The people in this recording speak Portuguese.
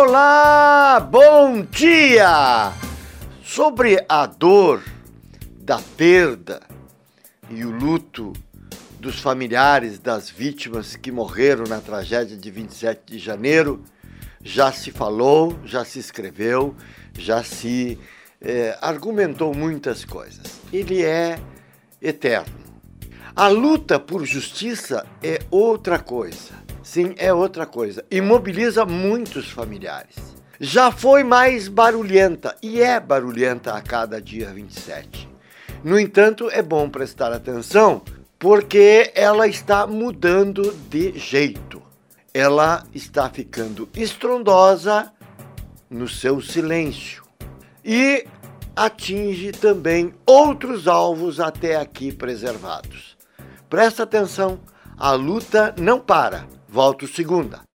Olá, bom dia! Sobre a dor da perda e o luto dos familiares das vítimas que morreram na tragédia de 27 de janeiro, já se falou, já se escreveu, já se argumentou muitas coisas. Ele é eterno. A luta por justiça é outra coisa. Sim, é outra coisa. E mobiliza muitos familiares. Já foi mais barulhenta, e é barulhenta a cada dia 27. No entanto, é bom prestar atenção, porque ela está mudando de jeito. Ela está ficando estrondosa no seu silêncio. E atinge também outros alvos até aqui preservados. Presta atenção, a luta não para. Volto segunda.